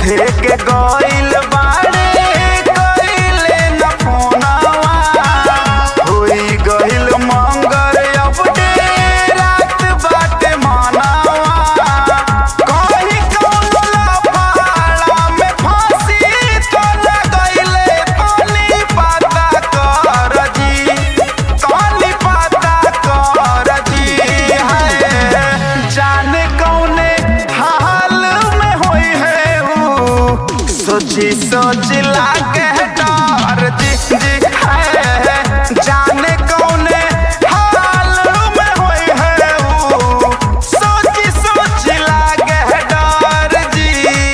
लेके गइल बाड़े कइले न फोनवा होई गइल मंगर अब रात बाटे मनवा कहीं कौनो लफड़ा में फांसी तो न गइले तनी पता कर जी तनी पता कर जी है जाने कौने हाल में होई है ऊ सोची सोच लागे डर जी है जाने कौने हाल में होई है ऊ सोची सोच लागे डर जी।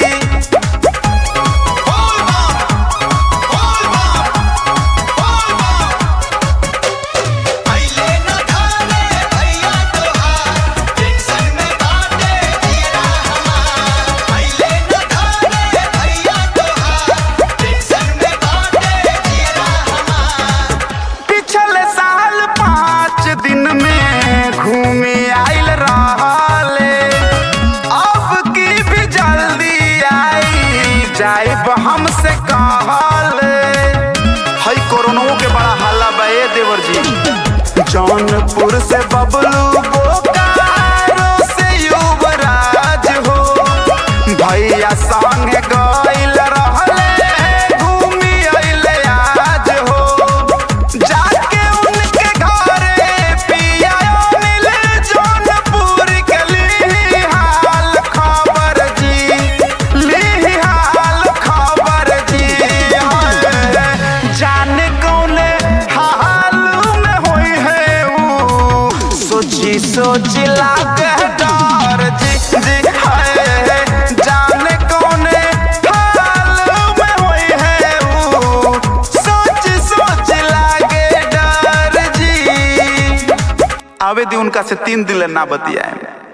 पिछले साल 5 दिन में घूमी आइल रहले अब की भी जल्दी आई जाइब हमसे कहले हई कोरोना के बड़ा हल्ला बा ए देवर जी जौनपुर से बबलू बोकारो से युवराज हो भैया संगे गइल रहले घूमी अइले आज हो जाके उनके घरे पिया मिल जौनपुर के ली हाल खबर जी ली हाल खबर जी जाने कौने हाल में होई है ऊ सोची सोच लागे डर जी है जाने कौने हाल में होई है ऊ सोच सोच लागे डर जी। आवे दी उनका से 3 दिन ना बतियाए।